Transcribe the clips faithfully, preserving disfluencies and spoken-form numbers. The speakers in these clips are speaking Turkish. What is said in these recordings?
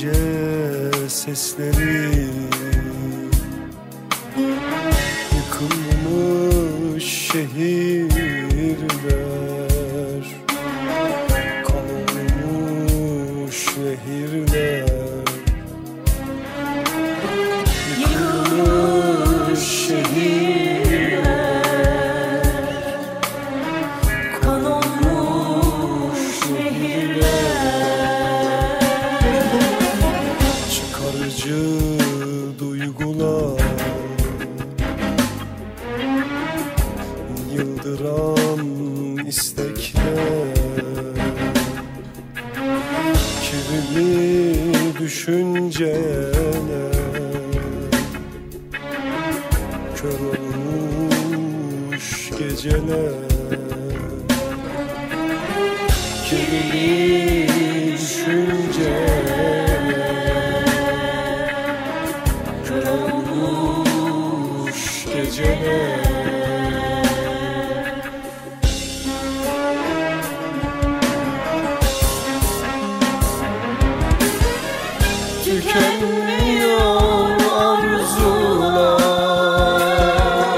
gece sesleri, yıkılmış şehirler, kan olmuş nehirler. Yıkılmış şehirler, kan olmuş nehirler. Çıkarıcı duygular, yıldıran istekler, kirli düşünceler, kör olmuş geceler, kirli düşünceler, kör olmuş geceler. Tükenmiyor arzular,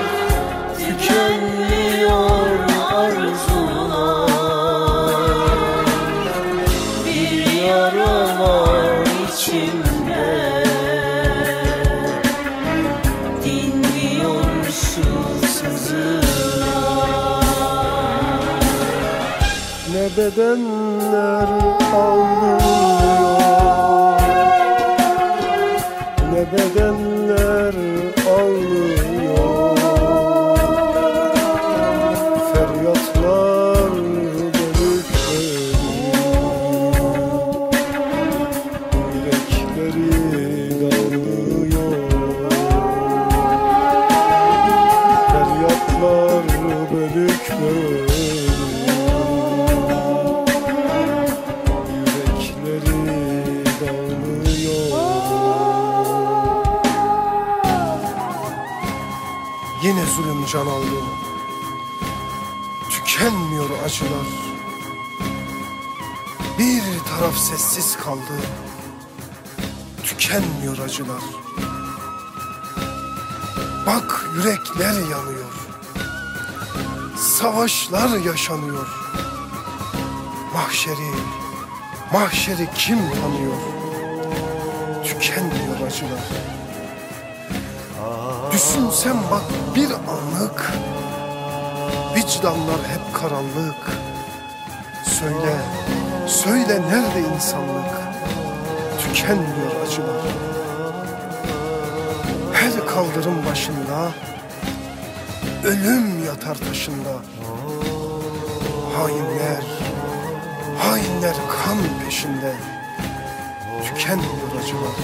tükenmiyor arzular. Bir yara var içimde, dinmiyor şu sızılar. Ne bedenler ağlıyor, ne bedenler ağlıyor. Feryatlar bölük bölük, yürekleri dağılıyor. Feryatlar bölük bölük, yürekleri dağılıyor. Yine zulüm can aldı, tükenmiyor acılar. Bir taraf sessiz kaldı, tükenmiyor acılar. Bak yürekler yanıyor, savaşlar yaşanıyor. Mahşeri, mahşeri kim tanıyor? Tükenmiyor acılar. Düşünsem bak bir anlık, vicdanlar hep karanlık. Söyle, söyle nerede insanlık? Tükenmiyor acılar. Her kaldırım başında ölüm yatar taşında. Hainler, hainler kan peşinde. Tükenmiyor acılar.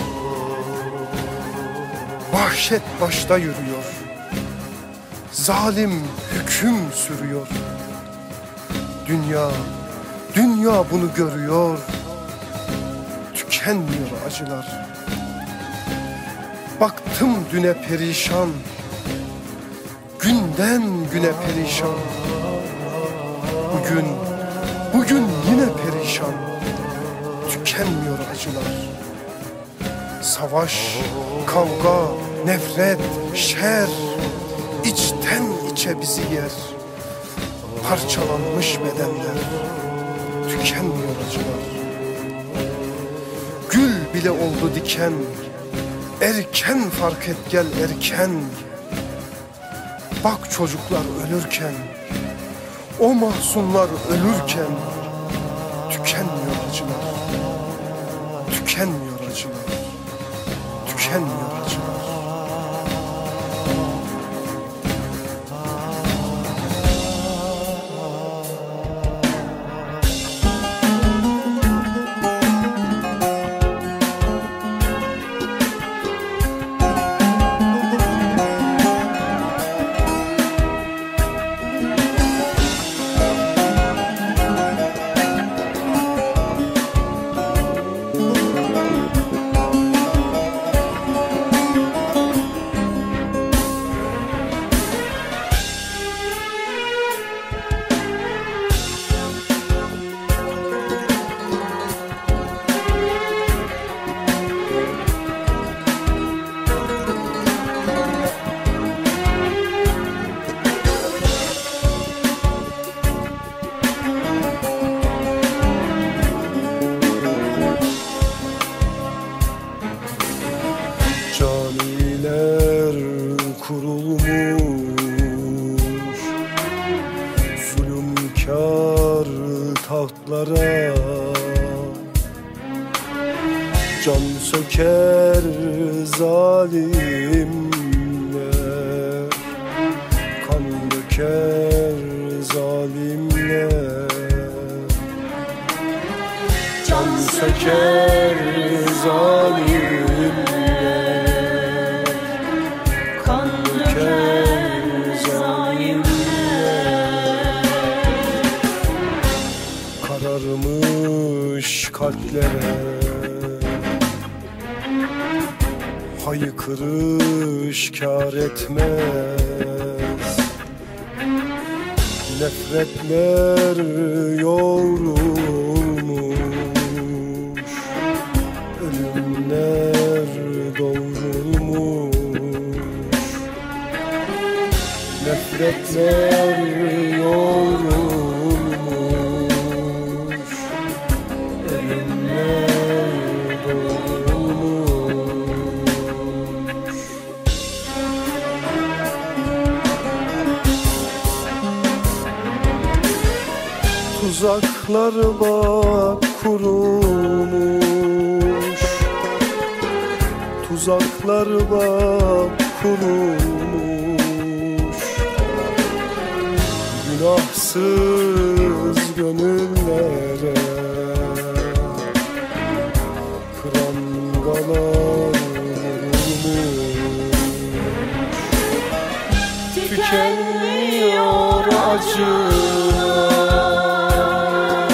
Vahşet başta yürüyor, zalim hüküm sürüyor. Dünya, dünya bunu görüyor. Tükenmiyor acılar. Baktım düne perişan, günden güne perişan. Bugün, bugün yine perişan. Tükenmiyor acılar. Savaş, kavga, nefret, şer içten içe bizi yer. Parçalanmış bedenler, tükenmiyor acılar. Gül bile oldu diken, erken fark et gel erken. Bak çocuklar ölürken, o mahzunlar ölürken. Tükenmiyor acılar, tükenmiyor acılar, tükenmiyor acılar. Can söker zalimler, kan döker zalimler. Can söker zalimler, kan döker zalimler. Kararmış kalplere haykırış kâr etmez. Nefretler yoğrulmuş, ölümler doğrulmuş. Nefretler yoğrulmuş, ölümler doğrulmuş. Tuzaklar bak kurulmuş, tuzaklar bak kurulmuş. Günahsız gönüllere prangalar vurulmuş. Tükenmiyor acılar,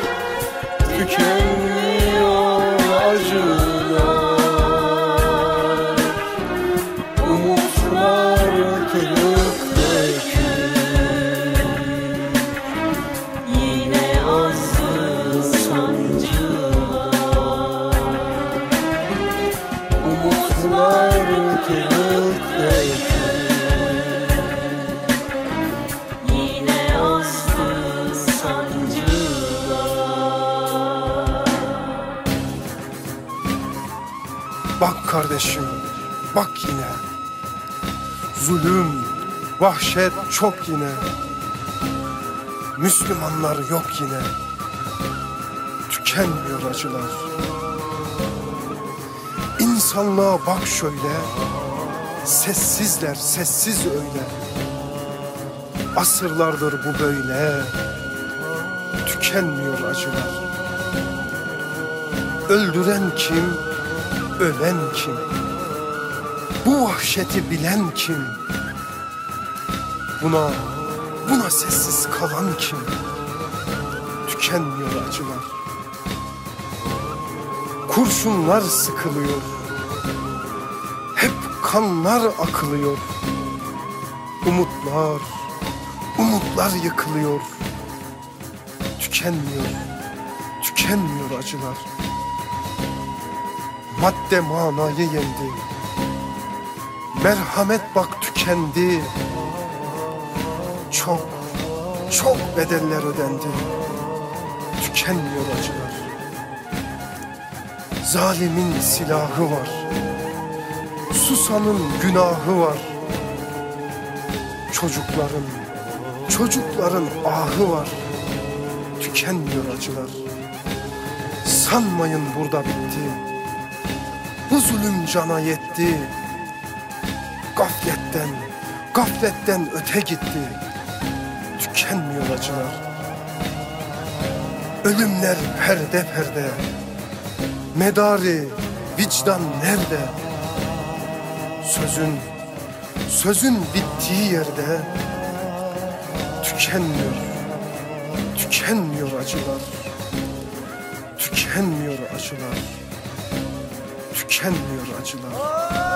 tükenmiyor acılar. Umutlar kırık dökülür, yine azdı sancılar. umutlar kırık dökülür, Yine azdı sancılar. Bak kardeşim, bak yine. Zulüm, vahşet çok yine. Müslümanlar yok yine. Tükenmiyor acılar. İnsanlığa bak şöyle. Sessizler, sessiz öyle. Asırlardır bu böyle. Tükenmiyor acılar. Öldüren kim? Ölen kim? Bu vahşeti bilen kim? Buna, buna sessiz kalan kim? Tükenmiyor acılar. Kurşunlar sıkılıyor, hep kanlar akılıyor. Umutlar, umutlar yıkılıyor. Tükenmiyor, tükenmiyor acılar. Madde manayı yendi, merhamet bak tükendi. Çok, çok bedeller ödendi. Tükenmiyor acılar. Zalimin silahı var, susanın günahı var. Çocukların, çocukların ahı var. Tükenmiyor acılar. Sanmayın burada bitti. Bu zulüm cana yetti. Gafletten, gafletten öte gitti. Tükenmiyor acılar. Ölümler perde perde. Medari vicdan nerede? Sözün, sözün bittiği yerde. Tükenmiyor, tükenmiyor acılar. Tükenmiyor acılar. Tükenmiyor acılar.